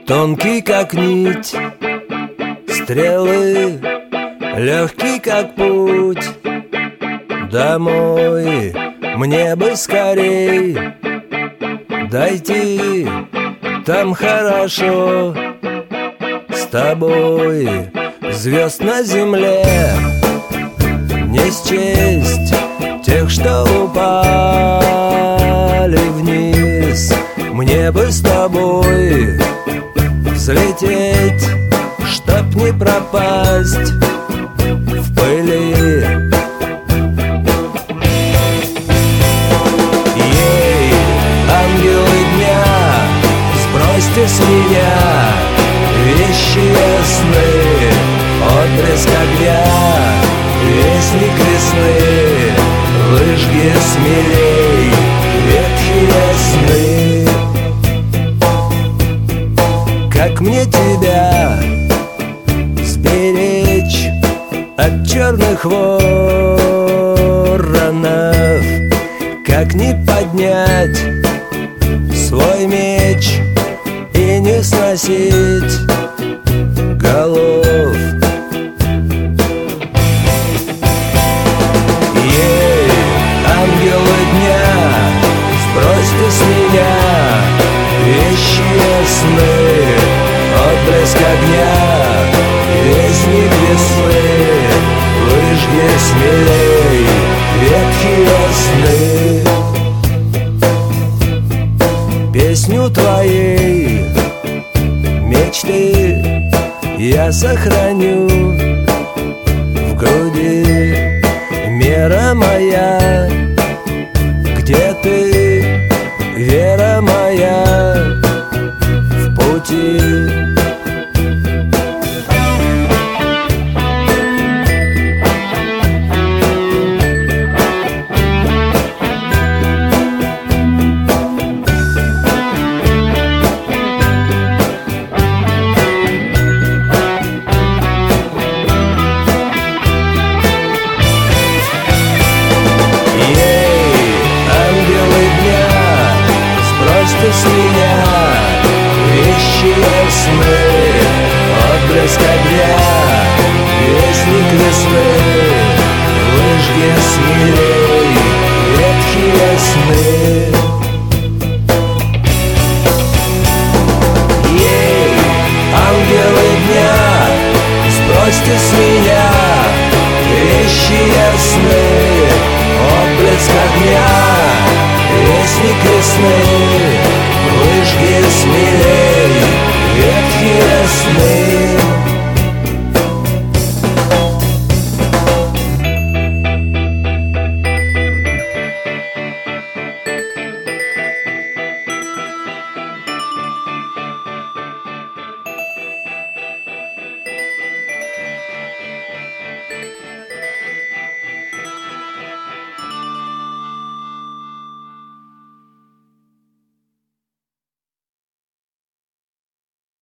Тонкий, как нить, стрелы, легкий, как путь. Домой мне бы скорей дойти, там хорошо. С тобой звезд на земле не счесть, тех, что упали вниз. Мне бы с тобой взлететь, чтоб не пропасть в пыли. Ей, ангелы дня, сбросьте с меня вещие сны, отблеск огня, вестник весны. Выжги смелей ветхие сны. Как мне тебя сберечь от черных воронов? Как не поднять свой меч и не сносить голов? Ей, ангелы дня, сбросьте с меня вещие сны, отблеск огня, вестник весны. Выжги смелей ветхие сны. Песню твоей мечты я сохраню в груди. Мера моя, где ты, вера моя в пути. С меня вещие сны, отблеск огня, вестник весны. Выжги смелей ветхие сны. Ей, ангелы дня, сбросьте с меня вещие сны, отблеск огня, вестник весны.